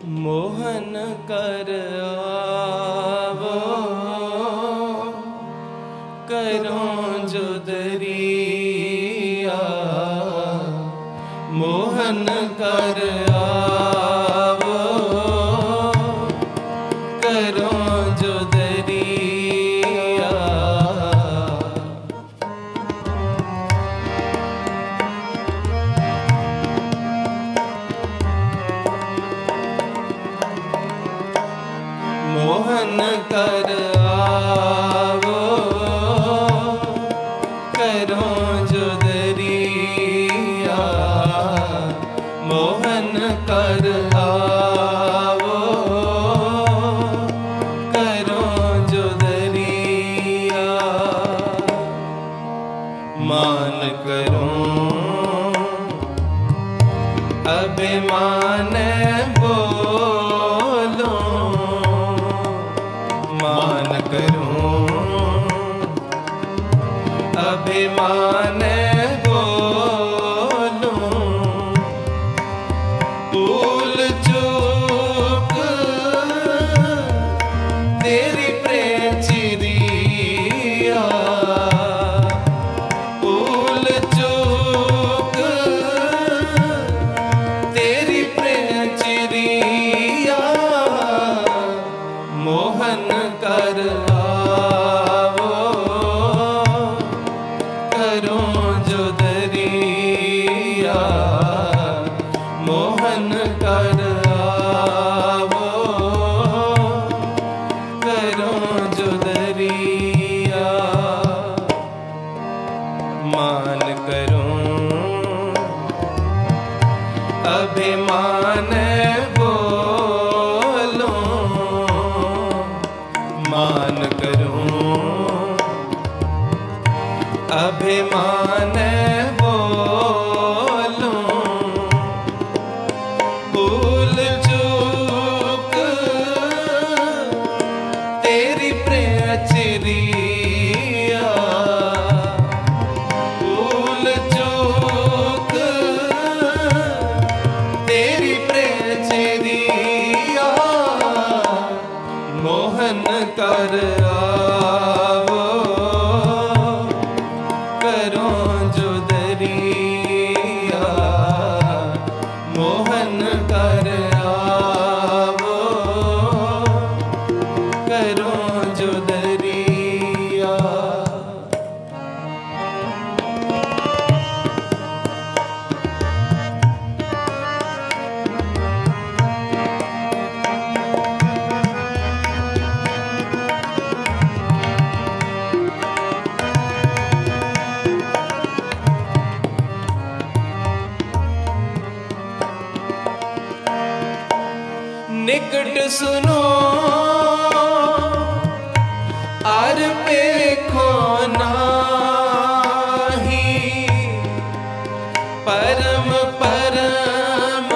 मोहन कर आवो करो जो दरिया। मोहन कर आवो करो जो दरिया। मोहन कर आवो करो जो दरिया। मोहन कर आवो करो जो दरिया। मान करो अभिमान बोलो। मान करूं अभिमान बोलूं। भूल चूक तेरी प्रेचिरिया। भूल चूक तेरी प्रेचिरिया। मोहन कर आवो करो जो दरिया। मोहन कर आवो करो जो दरिया। मान करूं अभिमान मान करूं अभिमान बोलूं। भूल चूक तेरी प्रेचिरिया। भूल चूक तेरी प्रेचिरिया। मोहन कर आवो करो जो दरिया। मोहन कर आवो करो जो दरिया। निकट सुनो आर पेखो नाही। परम परम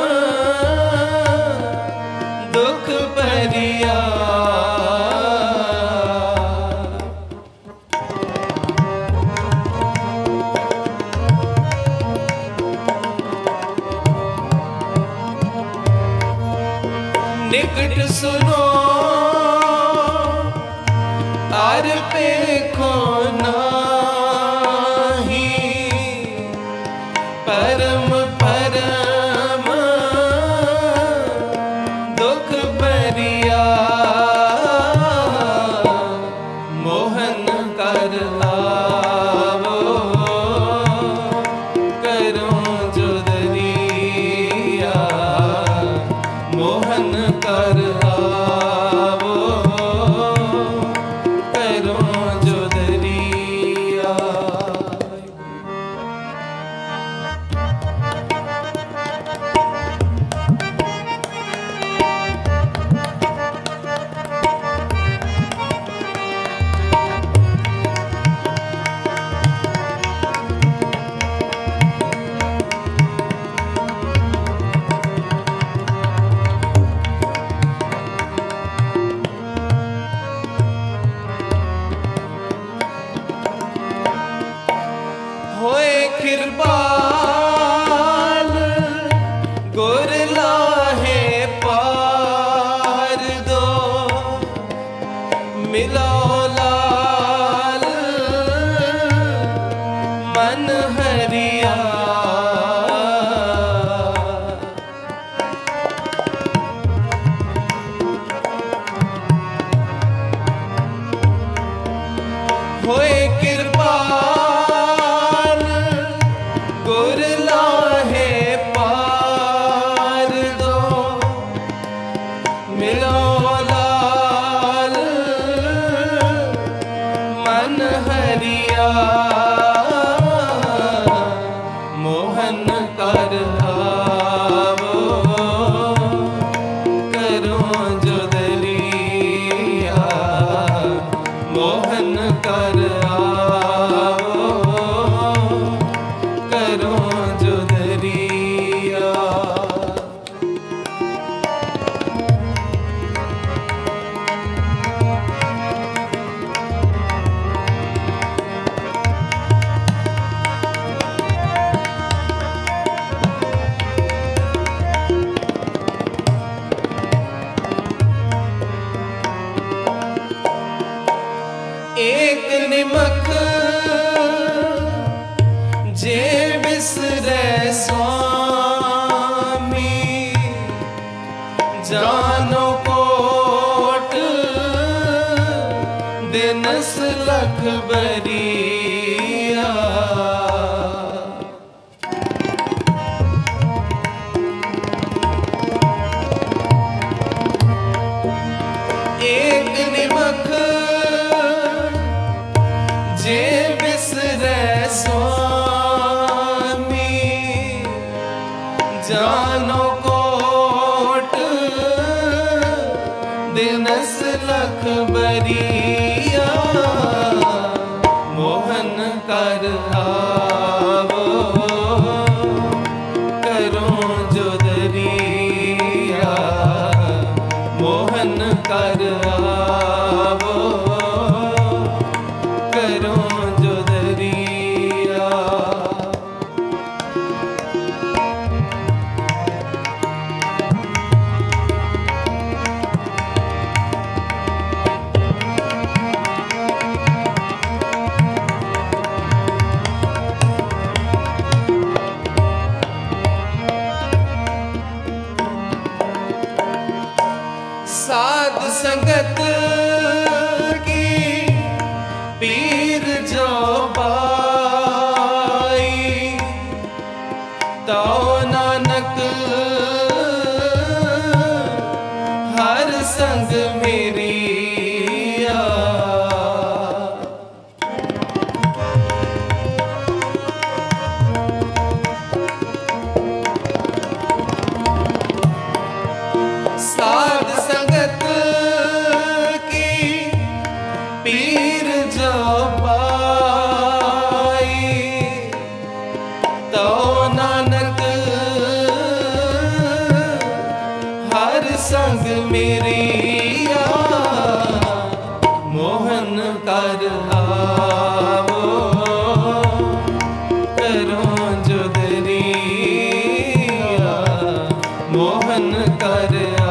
दुख भरिया। निकट सुनो आर पेखो नाही। परम परम दुख भरिया। मोहन कर आवो करो जो दरिया। मोहन कर आवो करो जो दरिया। जानो कोट दिनस लख बरिया। एक निमख जे बिसरै स्वामी, जानो कोट दिनस लख बरिया। मोहन कर आवो करो जो दरिया। मोहन कर आवो करो जो दरिया। साध संगत की पीर जो पाई, तो नानक हर संग मेरी आ। साध संगत की पीर जो पाई, तो नानक हर संग मेरी आ। मोहन कर आवो करो जो दरिया। मोहन कर